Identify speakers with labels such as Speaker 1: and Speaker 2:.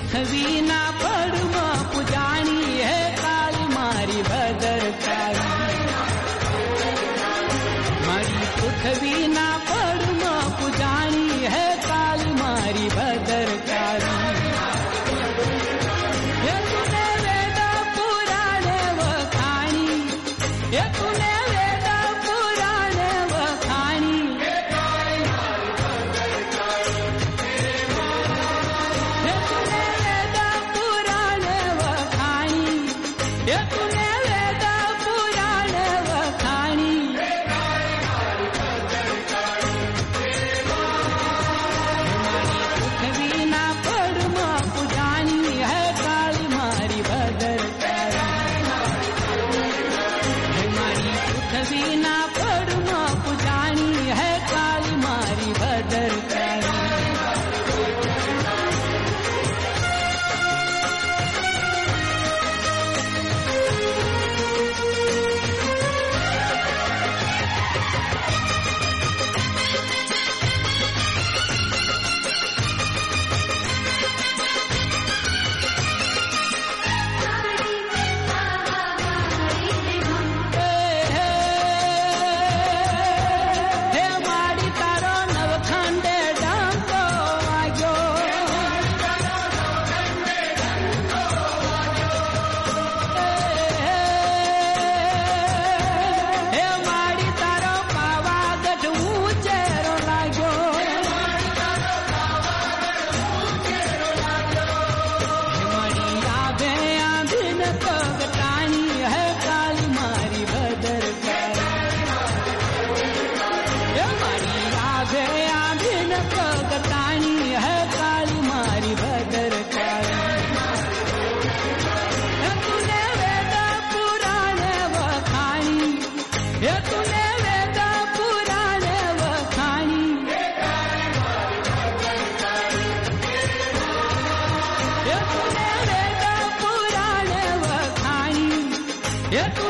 Speaker 1: पृथ्वी ना पड़मा पुजाणी है काली मारी भदर काली मारी पृथ्वी ना पड़मा पुजाणी है काली मारी भदर काली ये तूने वेद पुराणे वखाणी ये तूने वेद पुराणे वखाणी ये तूने वेद पुराणे वखाणी पृथ्वी ना पड़मा पुजाणी है काली मारी भदर काली मारी पृथ्वी ना पड़मा पुजाणी है काली मारी भदर काली ये तूने वेद पुराणे वखाणी ये तूने वेद पुराणे वखाणी ये